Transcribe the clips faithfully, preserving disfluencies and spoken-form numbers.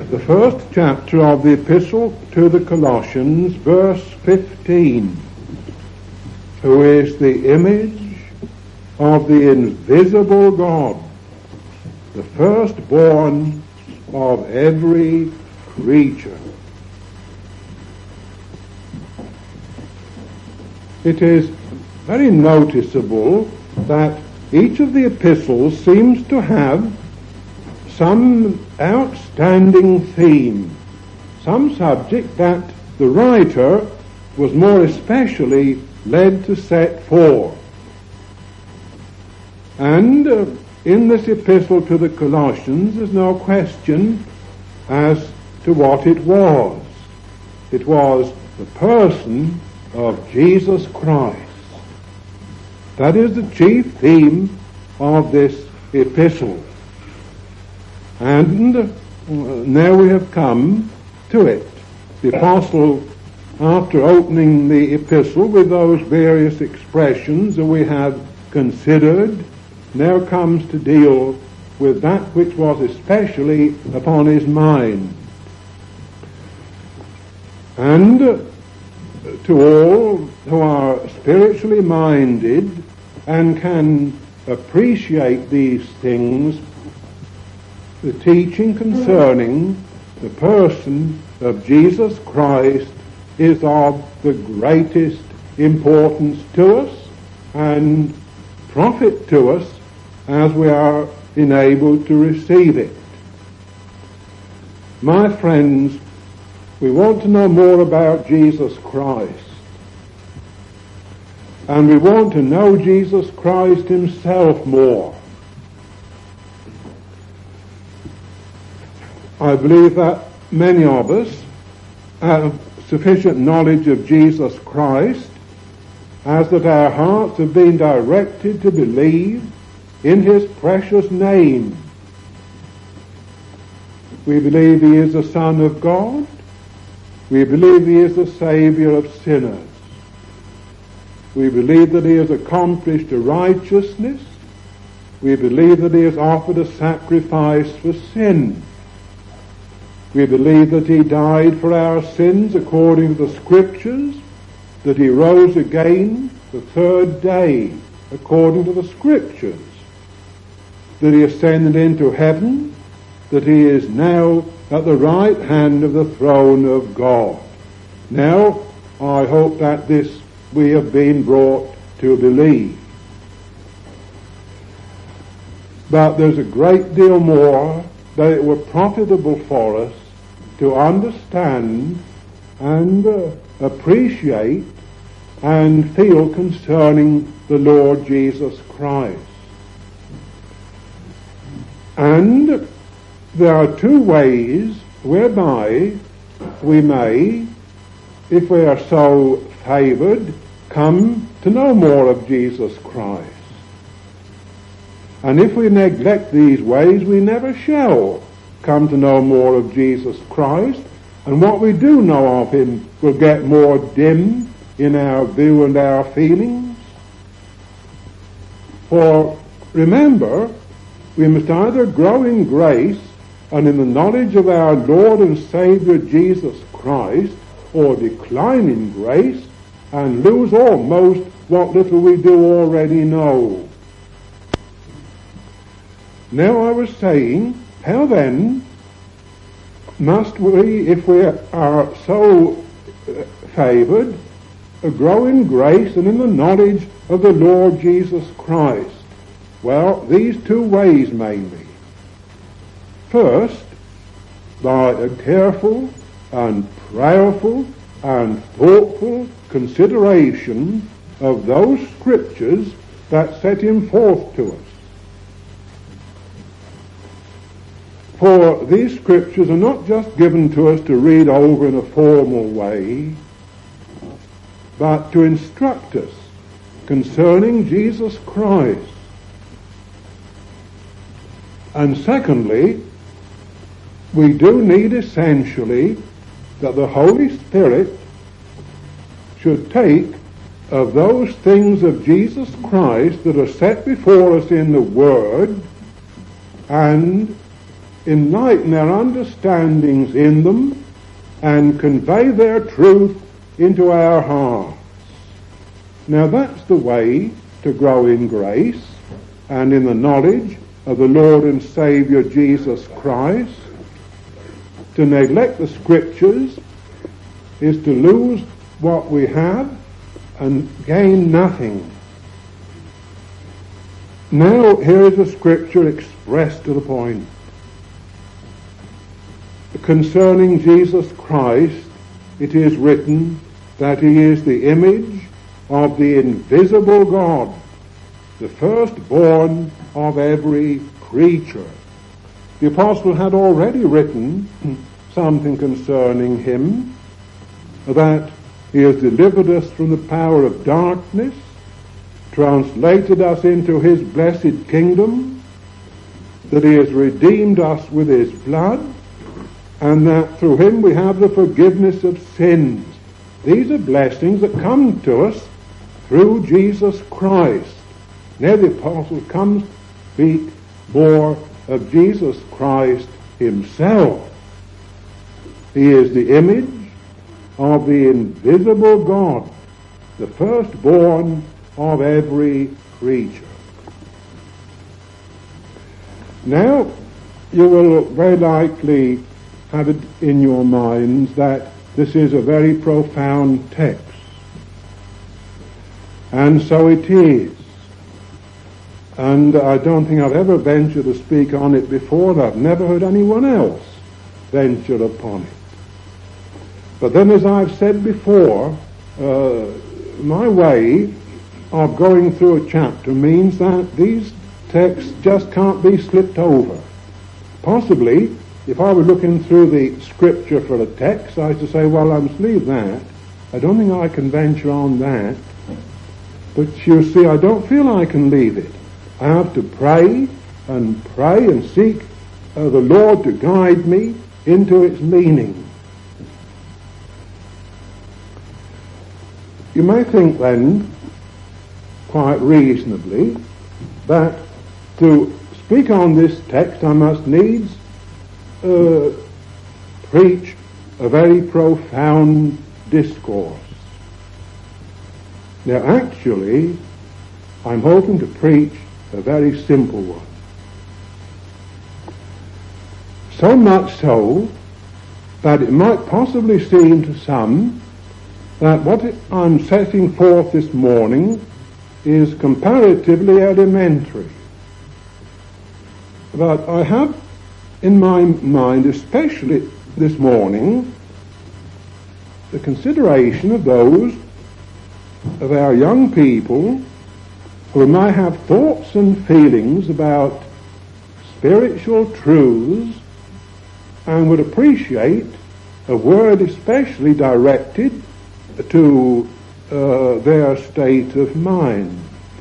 the first chapter of the Epistle to the Colossians, verse fifteen, who is the image of the invisible God, the firstborn of every creature. It is very noticeable that each of the epistles seems to have some outstanding theme, some subject that the writer was more especially led to set forth. And uh, in this epistle to the Colossians, there's no question as to what it was. It was the person of Jesus Christ. That is the chief theme of this epistle. And uh, now we have come to it. The apostle, after opening the epistle with those various expressions that we have considered, now comes to deal with that which was especially upon his mind. And uh, to all who are spiritually minded and can appreciate these things, the teaching concerning the person of Jesus Christ is of the greatest importance to us and profit to us as we are enabled to receive it. My friends, we want to know more about Jesus Christ. And we want to know Jesus Christ himself more. I believe that many of us have sufficient knowledge of Jesus Christ as that our hearts have been directed to believe in his precious name. We believe he is the Son of God. We believe he is the Savior of sinners. We believe that he has accomplished a righteousness. We believe that he has offered a sacrifice for sin. We believe that he died for our sins according to the Scriptures, that he rose again the third day according to the Scriptures, that he ascended into heaven, that he is now at the right hand of the throne of God. Now, I hope that this we have been brought to believe. But there's a great deal more that it were profitable for us to understand and uh, appreciate and feel concerning the Lord Jesus Christ. And there are two ways whereby we may, if we are so favored, come to know more of Jesus Christ. And if we neglect these ways, we never shall come to know more of Jesus Christ, and what we do know of him will get more dim in our view and our feelings. For remember, we must either grow in grace and in the knowledge of our Lord and Savior Jesus Christ, or decline in grace and lose almost what little we do already know. Now I was saying, how then must we, if we are so favored, grow in grace and in the knowledge of the Lord Jesus Christ? Well, these two ways mainly. First, by a careful and prayerful and thoughtful consideration of those Scriptures that set him forth to us. For these Scriptures are not just given to us to read over in a formal way, but to instruct us concerning Jesus Christ. And secondly, we do need essentially that the Holy Spirit should take of those things of Jesus Christ that are set before us in the Word and enlighten our understandings in them and convey their truth into our hearts. Now that's the way to grow in grace and in the knowledge of the Lord and Saviour Jesus Christ. To neglect the Scriptures is to lose what we have and gain nothing. Now here is a Scripture expressed to the point. Concerning Jesus Christ, it is written that he is the image of the invisible God, the firstborn of every creature. The apostle had already written something concerning him, that he has delivered us from the power of darkness, translated us into his blessed kingdom, that he has redeemed us with his blood, and that through him we have the forgiveness of sins. These are blessings that come to us through Jesus Christ. Now the apostle comes to speak more of Jesus Christ himself. He is the image of the invisible God, the firstborn of every creature. Now, you will very likely have it in your minds that this is a very profound text. And so it is. And I don't think I've ever ventured to speak on it before, and I've never heard anyone else venture upon it. But then, as I've said before, uh, my way of going through a chapter means that these texts just can't be slipped over. Possibly, if I were looking through the Scripture for a text, I used to say, well, I must leave that. I don't think I can venture on that. But you see, I don't feel I can leave it. I have to pray and pray and seek uh, the Lord to guide me into its meaning. You may think then, quite reasonably, that to speak on this text I must needs uh, preach a very profound discourse. Now actually, I'm hoping to preach a very simple one. So much so that it might possibly seem to some that what I'm setting forth this morning is comparatively elementary. But I have in my mind, especially this morning, the consideration of those of our young people who might have thoughts and feelings about spiritual truths and would appreciate a word especially directed to uh, their state of mind.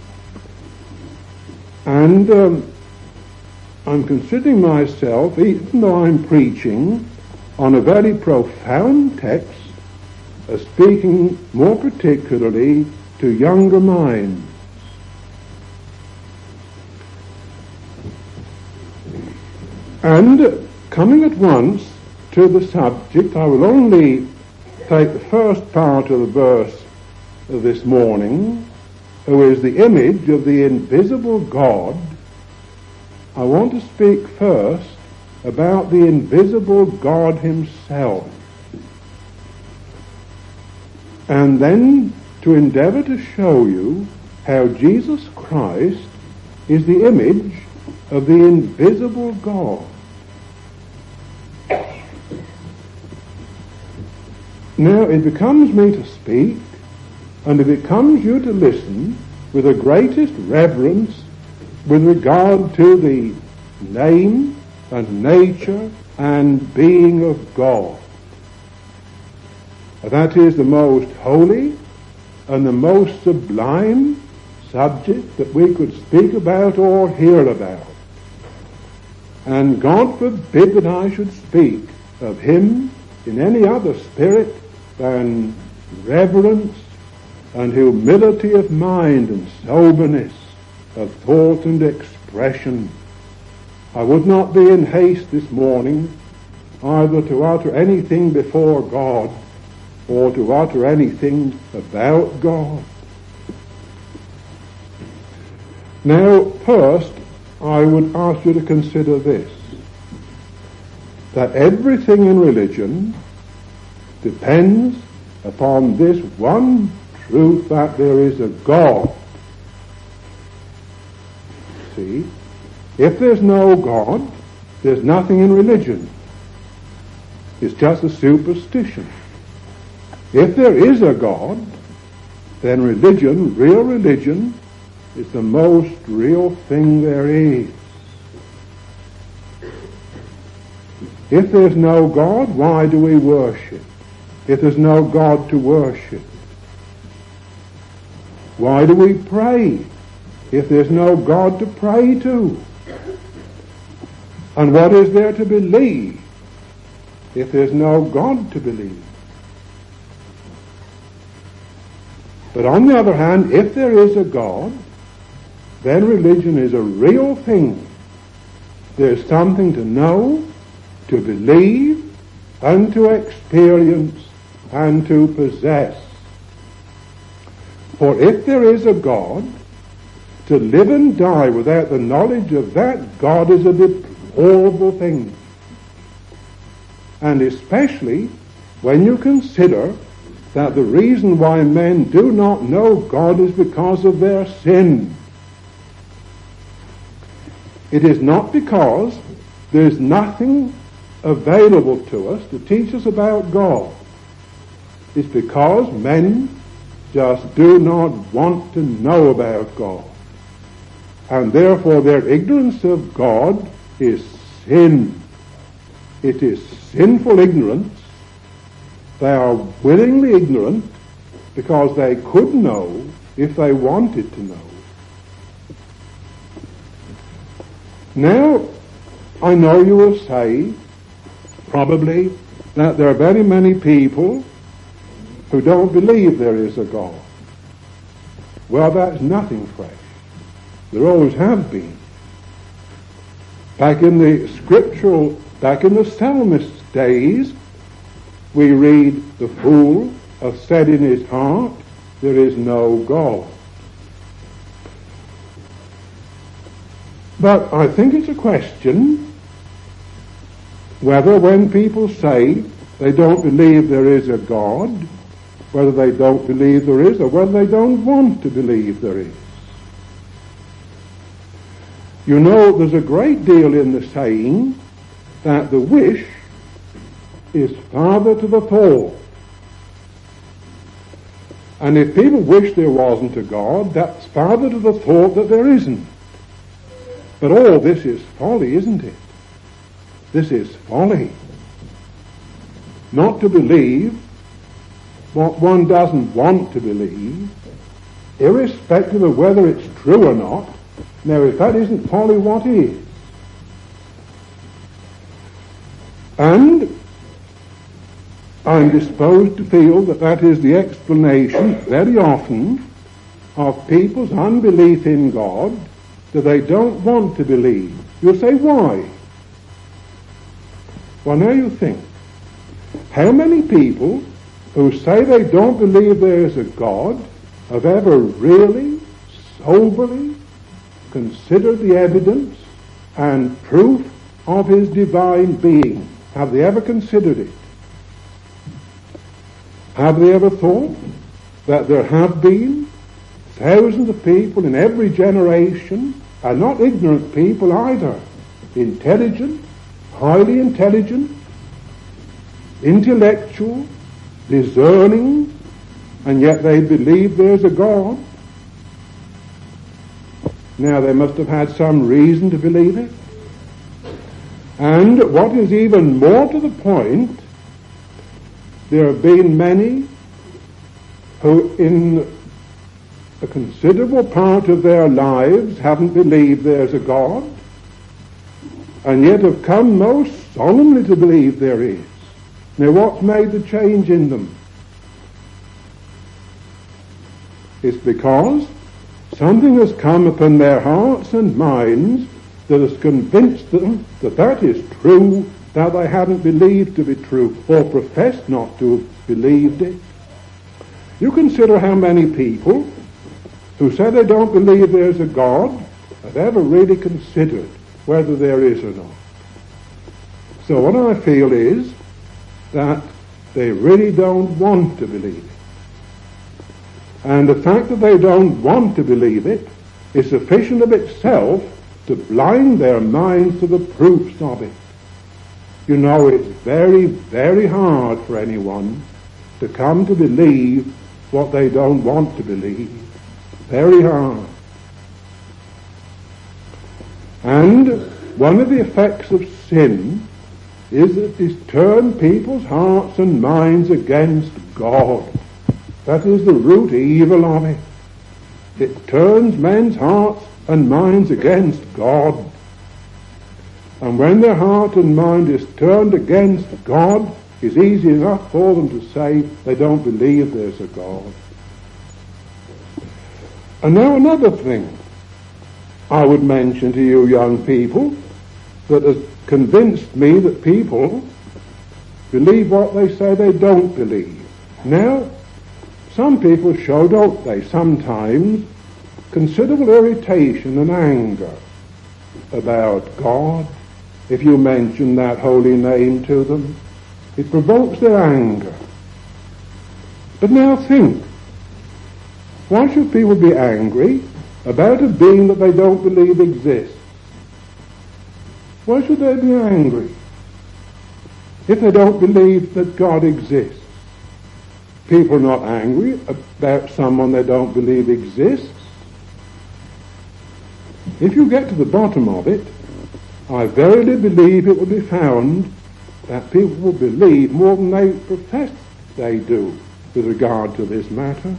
And um, I'm considering myself, even though I'm preaching on a very profound text, as speaking more particularly to younger minds. And coming at once to the subject, I will only take the first part of the verse of this morning, who is the image of the invisible God. I want to speak first about the invisible God himself, and then to endeavor to show you how Jesus Christ is the image of the invisible God. Now it becomes me to speak, and it becomes you to listen with the greatest reverence with regard to the name and nature and being of God. That is the most holy and the most sublime subject that we could speak about or hear about. And God forbid that I should speak of him in any other spirit than reverence and humility of mind and soberness of thought and expression. I would not be in haste this morning either to utter anything before God or to utter anything about God. Now, first, I would ask you to consider this, that everything in religion depends upon this one truth, that there is a God. See, if there's no God, there's nothing in religion. It's just a superstition. If there is a God, then religion, real religion, is the most real thing there is. If there's no God, why do we worship? If there's no God to worship, why do we pray? If there's no God to pray to? And what is there to believe if there's no God to believe? But on the other hand, if there is a God, then religion is a real thing. There's something to know, to believe, and to experience, and to possess. For if there is a God, to live and die without the knowledge of that God is a deplorable thing. And especially when you consider that the reason why men do not know God is because of their sin. It is not because there's nothing available to us to teach us about God. It's because men just do not want to know about God. And therefore their ignorance of God is sin. It is sinful ignorance. They are willingly ignorant because they could know if they wanted to know. Now, I know you will say, probably, that there are very many people who don't believe there is a God. Well, that's nothing fresh. There always have been. Back in the scriptural, back in the psalmist's days, we read, the fool hath said in his heart, there is no God. But I think it's a question whether when people say they don't believe there is a God, whether they don't believe there is or whether they don't want to believe there is. You know, there's a great deal in the saying that the wish is father to the thought. And if people wish there wasn't a God, that's father to the thought that there isn't. But all this is folly, isn't it? This is folly. Not to believe what one doesn't want to believe, irrespective of whether it's true or not. Now, if that isn't folly, what is? And I'm disposed to feel that that is the explanation very often of people's unbelief in God, that they don't want to believe. You'll say, why? Well, now you think. How many people who say they don't believe there is a God have ever really, soberly considered the evidence and proof of his divine being? Have they ever considered it? Have they ever thought that there have been thousands of people in every generation, and not ignorant people either, intelligent, highly intelligent, intellectual, discerning, and yet they believe there's a God? Now, they must have had some reason to believe it. And what is even more to the point, there have been many who in a considerable part of their lives haven't believed there's a God, and yet have come most solemnly to believe there is. Now, what's made the change in them? It's because something has come upon their hearts and minds that has convinced them that that is true that they hadn't believed to be true or professed not to have believed it. You consider how many people who say they don't believe there's a God have ever really considered whether there is or not. So what I feel is that they really don't want to believe it. And the fact that they don't want to believe it is sufficient of itself to blind their minds to the proofs of it. You know, it's very, very hard for anyone to come to believe what they don't want to believe. Very hard. And one of the effects of sin is that it turns people's hearts and minds against God. That is the root evil of it. It turns men's hearts and minds against God. And when their heart and mind is turned against God, it's easy enough for them to say they don't believe there's a God. And now another thing I would mention to you young people that has convinced me that people believe what they say they don't believe. Now, some people show, don't they, sometimes considerable irritation and anger about God. If you mention that holy name to them, it provokes their anger. But now think, why should people be angry about a being that they don't believe exists? Why should they be angry if they don't believe that God exists? People are not angry about someone they don't believe exists. If you get to the bottom of it, I verily believe it will be found that people will believe more than they profess they do with regard to this matter.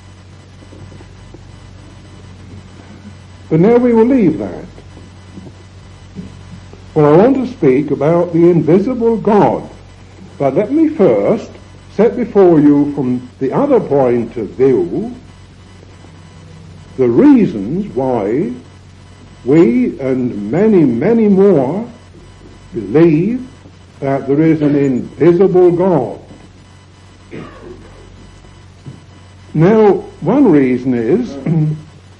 But now we will leave that. Well, I want to speak about the invisible God. But let me first set before you from the other point of view the reasons why we and many, many more believe that there is an invisible God. Now, one reason is, and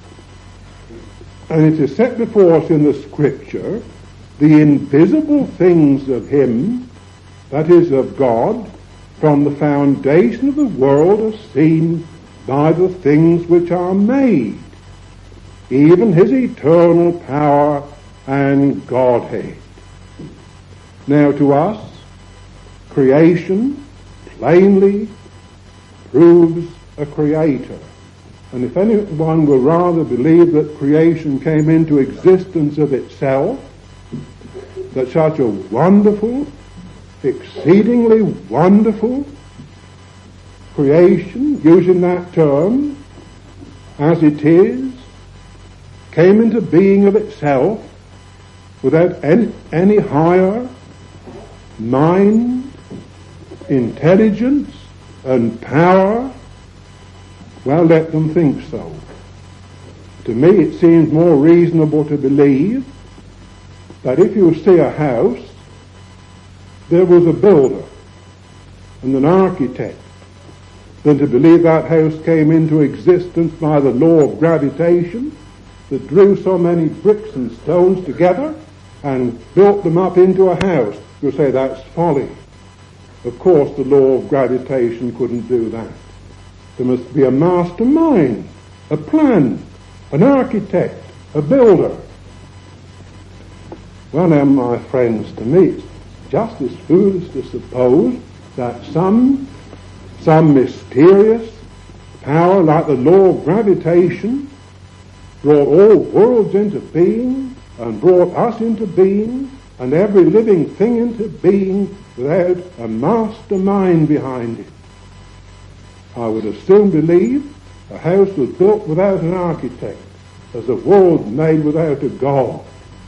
it is set before us in the Scripture, the invisible things of Him, that is of God, from the foundation of the world are seen by the things which are made, even His eternal power and Godhead. Now to us, creation plainly proves a creator. And if anyone will rather believe that creation came into existence of itself, that such a wonderful, exceedingly wonderful creation, using that term, as it is, came into being of itself without any, any higher mind, intelligence, and power, well, let them think so. To me, it seems more reasonable to believe that if you see a house, there was a builder and an architect, than to believe that house came into existence by the law of gravitation that drew so many bricks and stones together and built them up into a house. You'll say that's folly. Of course, the law of gravitation couldn't do that. There must be a mastermind, a plan, an architect, a builder. Well now, my friends, to me it's just as foolish to suppose that some, some mysterious power like the law of gravitation brought all worlds into being and brought us into being and every living thing into being without a mastermind behind it. I would as soon believe a house was built without an architect as a world made without a God.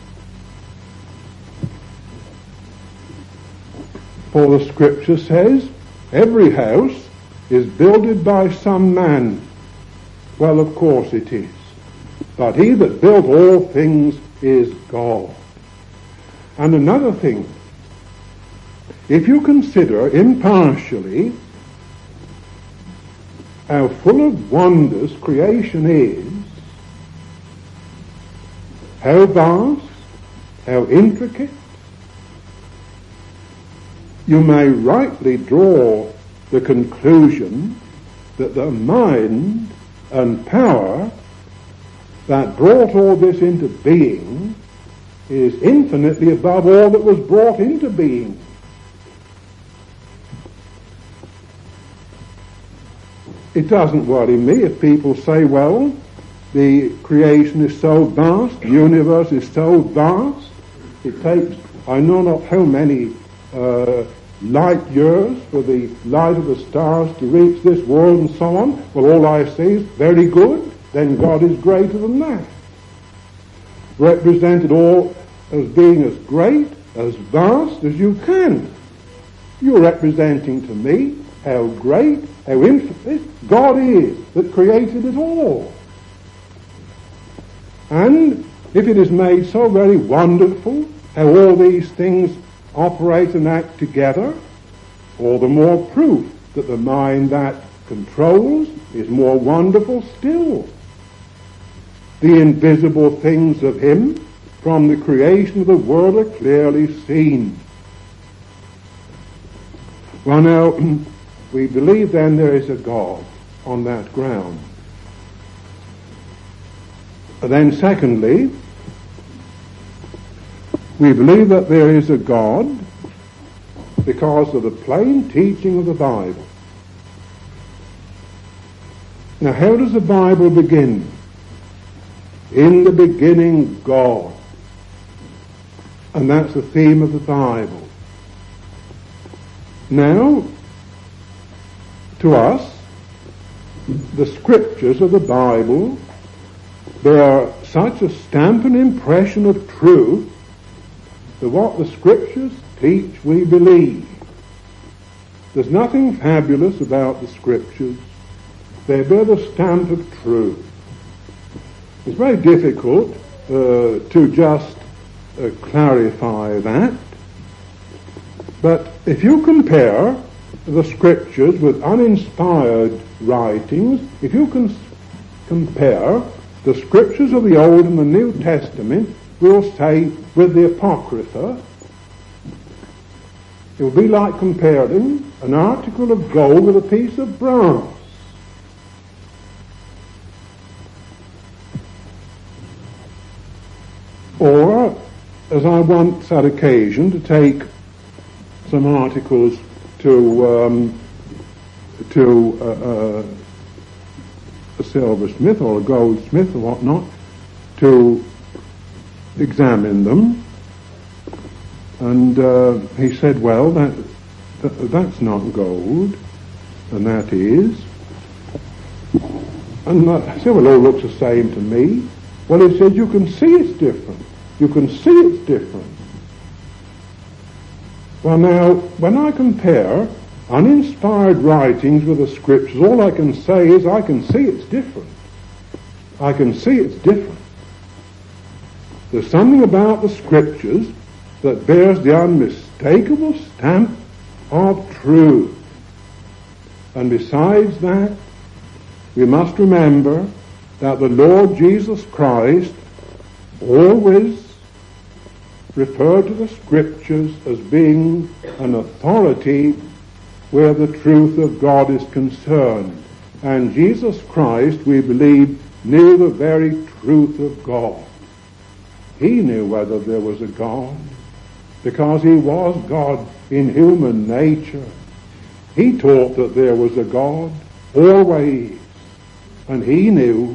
For the Scripture says, every house is builded by some man. Well, of course it is. But he that built all things is God. And another thing, if you consider impartially how full of wonders creation is, how vast, how intricate, you may rightly draw the conclusion that the mind and power that brought all this into being is infinitely above all that was brought into being. It doesn't worry me if people say, well, the creation is so vast, the universe is so vast, it takes, I know not how many uh, light years for the light of the stars to reach this world and so on. Well, all I say is, very good, then God is greater than that. Represented all as being as great, as vast as you can. You're representing to me how great, how infinite God is that created it all. And if it is made so very wonderful how all these things operate and act together, all the more proof that the mind that controls is more wonderful still. The invisible things of Him from the creation of the world are clearly seen. Well, now, we believe then there is a God on that ground. And then secondly, we believe that there is a God because of the plain teaching of the Bible. Now, how does the Bible begin? In the beginning, God. And that's the theme of the Bible. Now, to us, the scriptures of the Bible bear such a stamp and impression of truth that what the scriptures teach we believe. There's nothing fabulous about the scriptures. They bear the stamp of truth. It's very difficult uh, to just uh, clarify that. But if you compare the scriptures with uninspired writings, if you can compare the scriptures of the Old and the New Testament, we'll say, with the Apocrypha, it will be like comparing an article of gold with a piece of brass. Or, as I once had occasion to take some articles to um, to uh, uh, a silversmith or a goldsmith or whatnot, to examine them, and uh, he said, well, that, that that's not gold, and that is. And I said, well, it all looks the same to me. Well, he said, you can see it's different. You can see it's different. Well, now, when I compare uninspired writings with the scriptures, all I can say is I can see it's different. I can see it's different. There's something about the scriptures that bears the unmistakable stamp of truth. And besides that, we must remember that the Lord Jesus Christ always referred to the scriptures as being an authority where the truth of God is concerned. And Jesus Christ, we believe, knew the very truth of God. He knew whether there was a God, because he was God in human nature. He taught that there was a God, always, and he knew.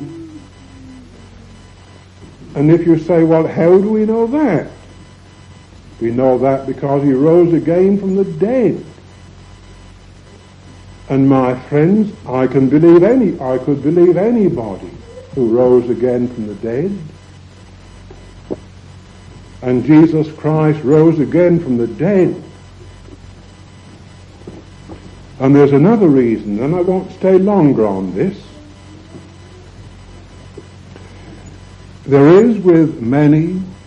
And if you say, well, how do we know that? We know that because he rose again from the dead. And my friends, I can believe any, I could believe anybody who rose again from the dead. And Jesus Christ rose again from the dead. And there's another reason, and I won't stay longer on this. There is with many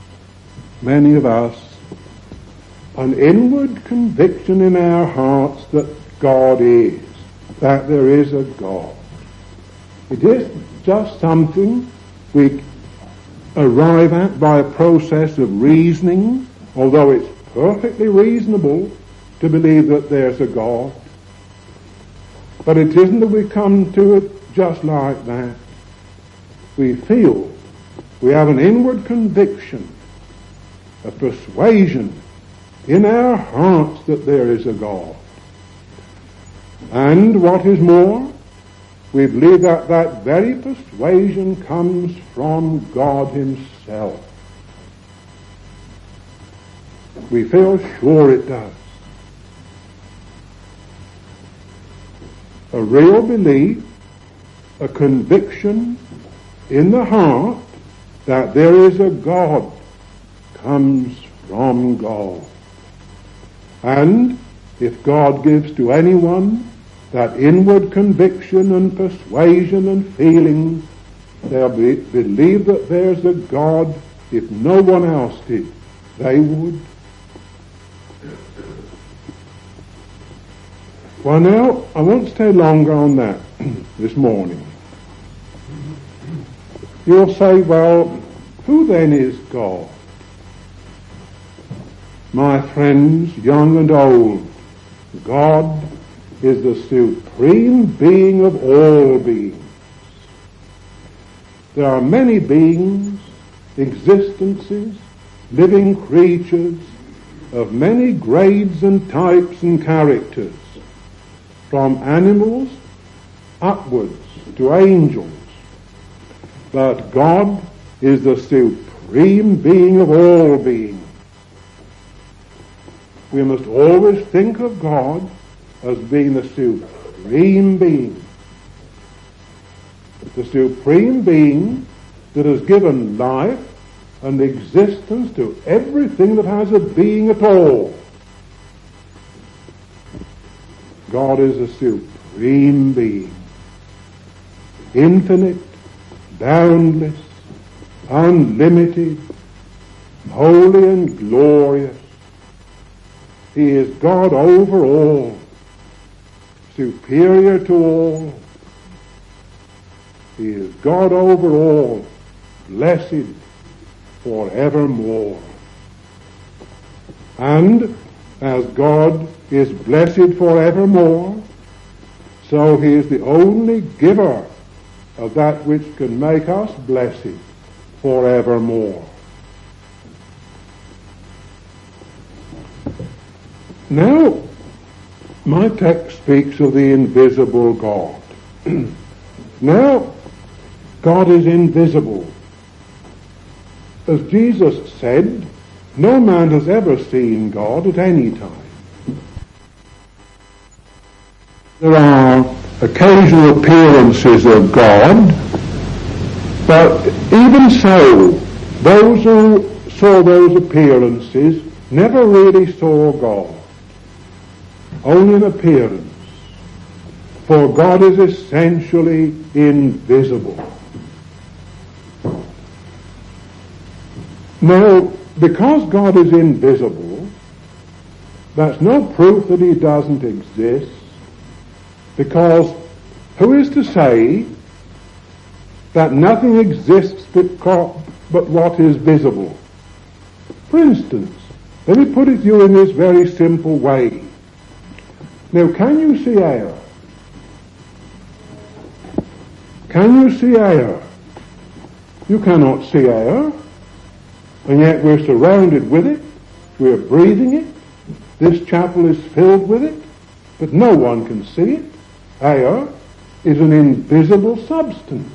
many of us, an inward conviction in our hearts that God is, that there is a God. It is just something we arrive at by a process of reasoning, although it's perfectly reasonable to believe that there's a God. But it isn't that we come to it just like that. We feel, we have an inward conviction, a persuasion in our hearts that there is a God. And what is more, we believe that that very persuasion comes from God himself. We feel sure it does. A real belief, a conviction in the heart that there is a God comes from God. And if God gives to anyone that inward conviction and persuasion and feeling, they'll be, believe that there's a God. If no one else did, they would. Well, now, I won't stay longer on that this morning. You'll say, well, who then is God? My friends, young and old, God is the supreme being of all beings. There are many beings, existences, living creatures of many grades and types and characters, from animals upwards to angels. But God is the supreme being of all beings. We must always think of God as being the supreme being. The supreme being that has given life and existence to everything that has a being at all. God is the supreme being. Infinite, boundless, unlimited, holy and glorious. He is God over all, superior to all. He is God over all, blessed forevermore. And as God is blessed forevermore, so he is the only giver of that which can make us blessed forevermore. Now, my text speaks of the invisible God. Now, God is invisible. As Jesus said, no man has ever seen God at any time. There are occasional appearances of God, but even so, those who saw those appearances never really saw God. Only an appearance. For God is essentially invisible. Now, because God is invisible, that's no proof that he doesn't exist, because who is to say that nothing exists but, but what is visible? For instance, let me put it to you in this very simple way. Now, can you see air? Can you see air? You cannot see air, and yet we're surrounded with it. We're breathing it. This chapel is filled with it, but no one can see it. Air is an invisible substance,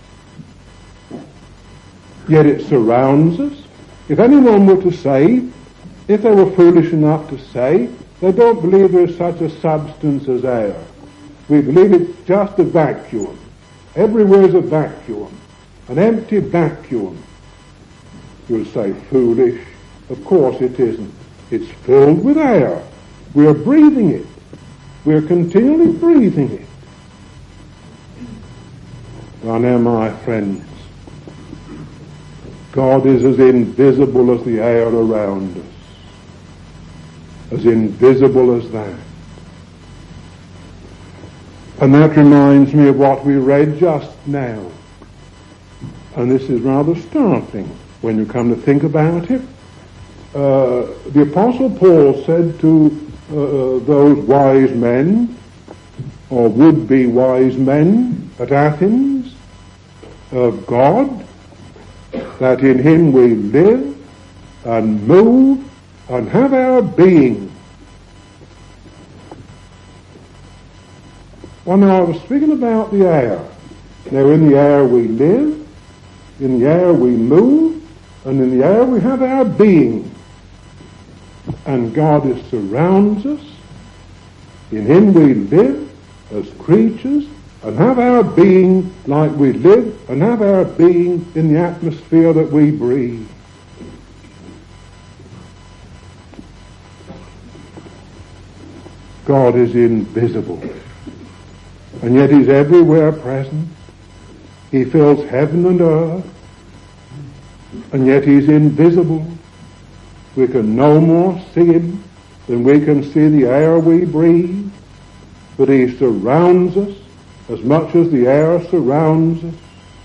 yet it surrounds us. If anyone were to say, if they were foolish enough to say, they don't believe there's such a substance as air. We believe it's just a vacuum. Everywhere's a vacuum, an empty vacuum. You'll say, foolish. Of course it isn't. It's filled with air. We're breathing it. We're continually breathing it. Well, now, my friends, God is as invisible as the air around us. As invisible as that. And that reminds me of what we read just now. And this is rather startling when you come to think about it. Uh, the Apostle Paul said to uh, those wise men, or would-be wise men at Athens, of God, that in him we live and move and have our being. Well, now I was speaking about the air. Now in the air we live, in the air we move, and in the air we have our being. And God is, surrounds us. In him we live as creatures and have our being like we live and have our being in the atmosphere that we breathe. God is invisible, and yet he's everywhere present. He fills heaven and earth, and yet he's invisible. We can no more see him than we can see the air we breathe, but he surrounds us as much as the air surrounds us.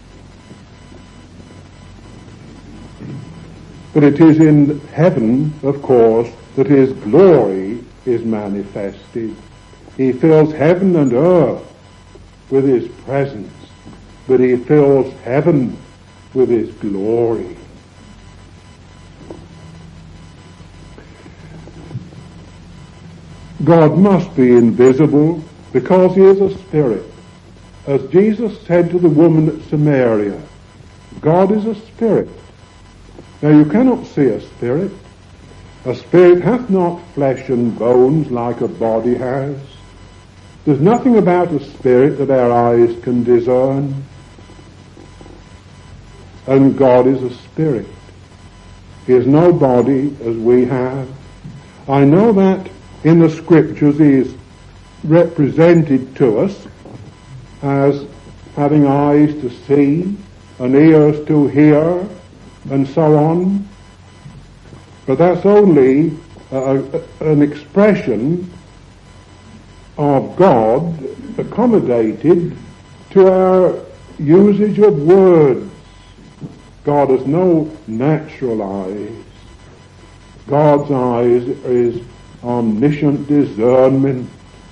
But it is in heaven, of course, that his glory is manifested. He fills heaven and earth with his presence, but he fills heaven with his glory. God must be invisible because he is a spirit. As Jesus said to the woman at Samaria, God is a spirit. Now you cannot see a spirit. A spirit hath not flesh and bones like a body has. There's nothing about a spirit that our eyes can discern. And God is a spirit. He has no body as we have. I know that in the scriptures he is represented to us as having eyes to see and ears to hear and so on. But that's only uh, an expression of God accommodated to our usage of words. God has no natural eyes. God's eyes is omniscient discernment.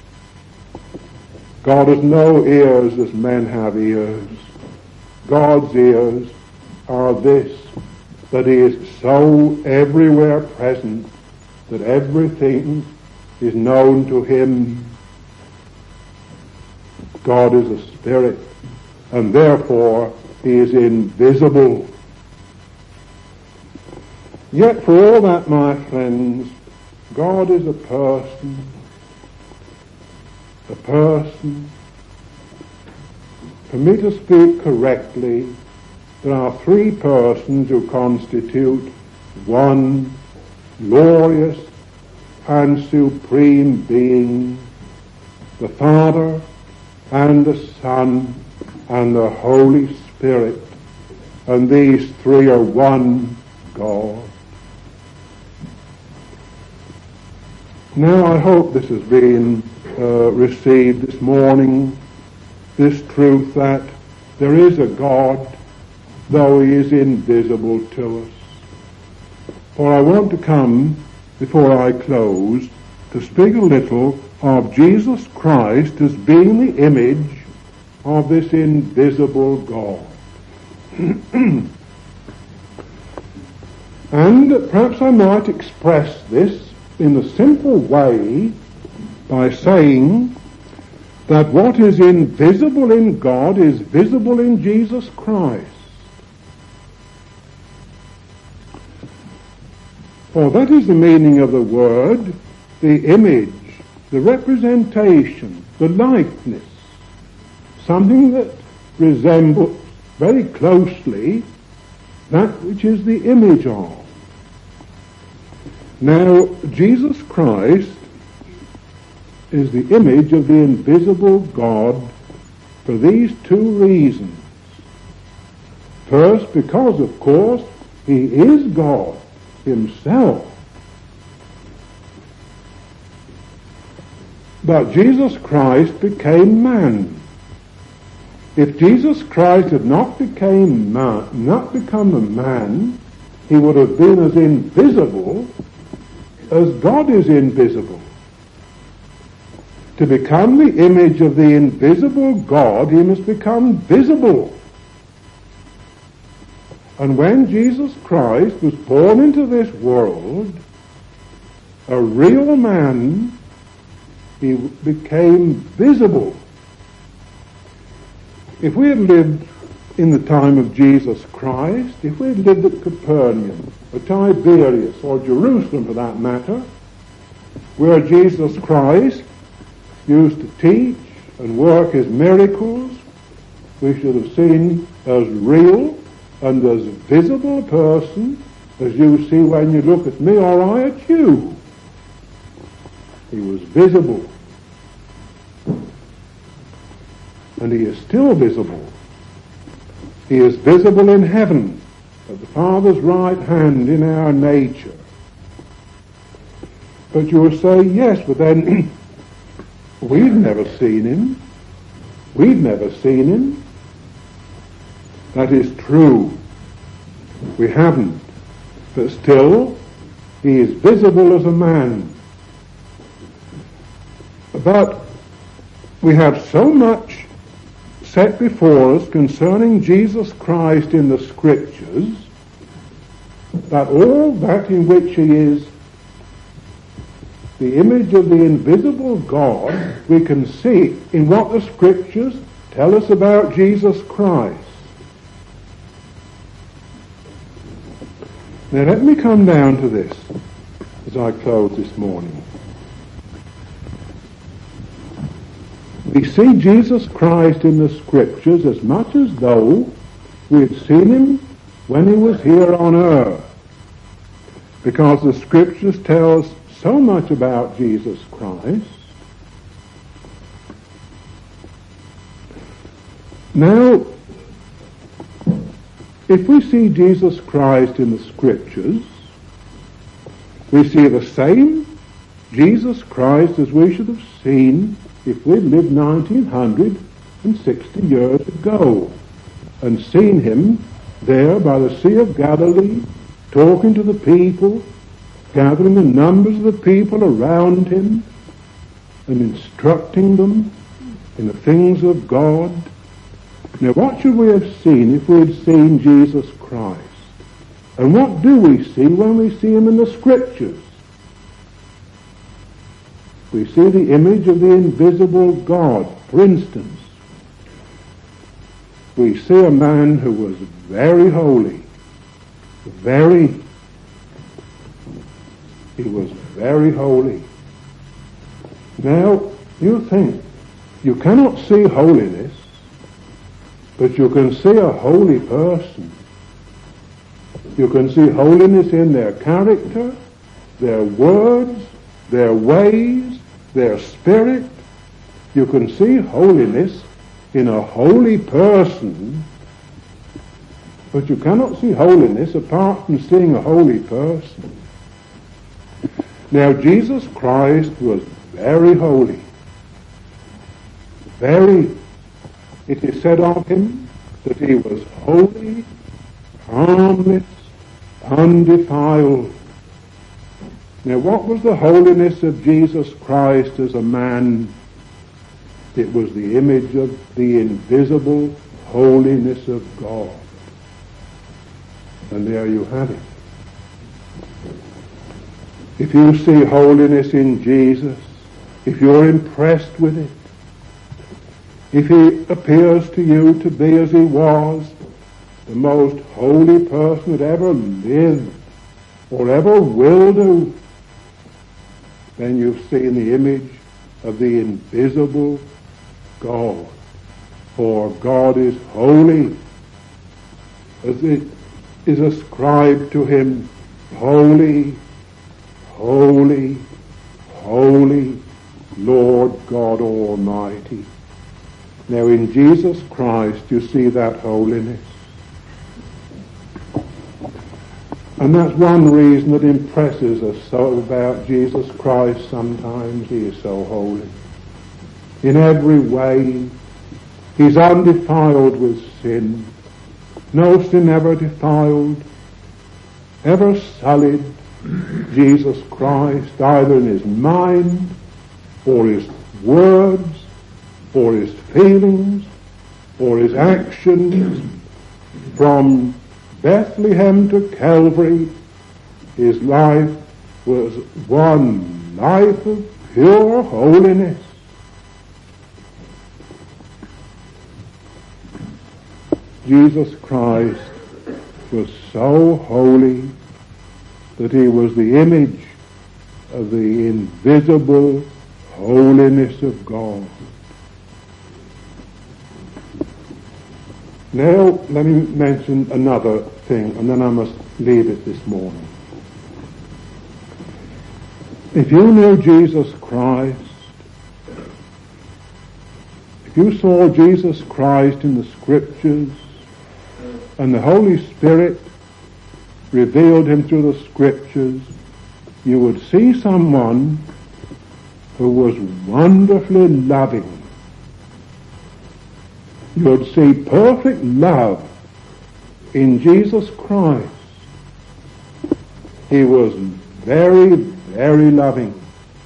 God has no ears as men have ears. God's ears are this, that he is so everywhere present that everything is known to him. God is a spirit, and therefore he is invisible. Yet for all that, my friends, God is a person. A person. For me to speak correctly, there are three persons who constitute one glorious and supreme being, the Father and the Son and the Holy Spirit. And these three are one God. Now I hope this has been uh, received this morning, this truth that there is a God, though he is invisible to us. For I want to come, before I close, to speak a little of Jesus Christ as being the image of this invisible God. And perhaps I might express this in a simple way by saying that what is invisible in God is visible in Jesus Christ. For that is the meaning of the word, the image, the representation, the likeness, something that resembles very closely that which is the image of. Now, Jesus Christ is the image of the invisible God for these two reasons. First, because, of course, He is God himself. But Jesus Christ became man. If Jesus Christ had not became man, not become a man, he would have been as invisible as God is invisible. To become the image of the invisible God, he must become visible. And when Jesus Christ was born into this world, a real man, he became visible. If we had lived in the time of Jesus Christ, if we had lived at Capernaum, or Tiberias, or Jerusalem for that matter, where Jesus Christ used to teach and work his miracles, we should have seen as real and as visible a person as you see when you look at me or I at you. He was visible. And he is still visible. He is visible in heaven, at the Father's right hand in our nature. But you will say, yes, but then we've never seen him. We've never seen him. That is true. We haven't. But still, he is visible as a man. But we have so much set before us concerning Jesus Christ in the Scriptures that all that in which he is the image of the invisible God, we can see in what the Scriptures tell us about Jesus Christ. Now let me come down to this as I close this morning. We see Jesus Christ in the Scriptures as much as though we had seen him when he was here on earth, because the Scriptures tell us so much about Jesus Christ. Now, if we see Jesus Christ in the Scriptures, we see the same Jesus Christ as we should have seen if we'd lived nineteen sixty years ago and seen him there by the Sea of Galilee, talking to the people, gathering the numbers of the people around him and instructing them in the things of God. Now what should we have seen if we had seen Jesus Christ? And what do we see when we see him in the Scriptures? We see the image of the invisible God. For instance, we see a man who was very holy, very, he was very holy. Now, you think, you cannot see holiness, but you can see a holy person. You can see holiness in their character, their words, their ways, their spirit. You can see holiness in a holy person, but you cannot see holiness apart from seeing a holy person. Now, Jesus Christ was very holy. Very, it is said of him that he was holy, harmless, undefiled. Now, what was the holiness of Jesus Christ as a man? It was the image of the invisible holiness of God. And there you have it. If you see holiness in Jesus, if you're impressed with it, if he appears to you to be as he was, the most holy person that ever lived or ever will do, then you've seen the image of the invisible God. For God is holy, as it is ascribed to him, holy, holy, holy, Lord God Almighty. Now in Jesus Christ you see that holiness. And that's one reason that impresses us so about Jesus Christ sometimes. He is so holy. In every way, he's undefiled with sin. No sin ever defiled, ever sullied Jesus Christ, either in his mind, or his words, or his feelings, or his actions. From Bethlehem to Calvary, his life was one life of pure holiness. Jesus Christ was so holy that he was the image of the invisible holiness of God. Now, let me mention another thing, and then I must leave it this morning. If you knew Jesus Christ, if you saw Jesus Christ in the Scriptures, and the Holy Spirit revealed him through the Scriptures, you would see someone who was wonderfully loving. You would see perfect love in Jesus Christ. He was very, very loving.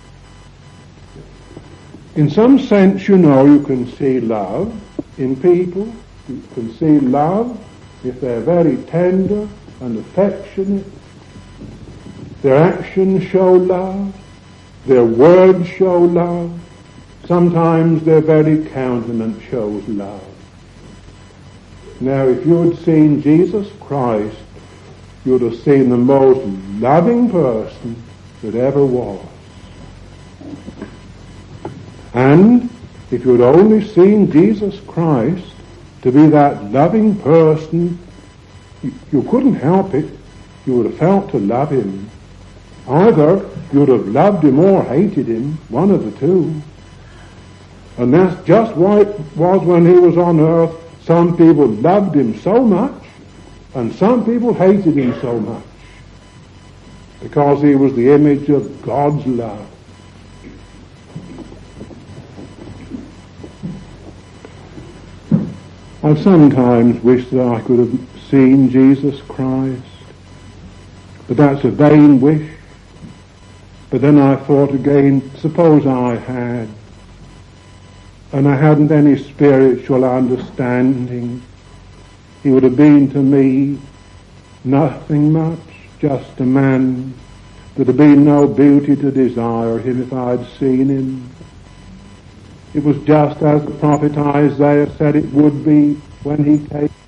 In some sense, you know, you can see love in people. You can see love if they're very tender and affectionate. Their actions show love. Their words show love. Sometimes their very countenance shows love. Now, if you had seen Jesus Christ, you would have seen the most loving person that ever was. And if you had only seen Jesus Christ to be that loving person, you, you couldn't help it. You would have felt to love him. Either you would have loved him or hated him, one of the two. And that's just why it was when he was on earth. Some people loved him so much, and some people hated him so much, because he was the image of God's love. I've sometimes wished that I could have seen Jesus Christ, but that's a vain wish. But then I thought again, suppose I had, and I hadn't any spiritual understanding, he would have been to me nothing much, just a man. There'd have been no beauty to desire him if I'd seen him. It was just as the prophet Isaiah said it would be when he came.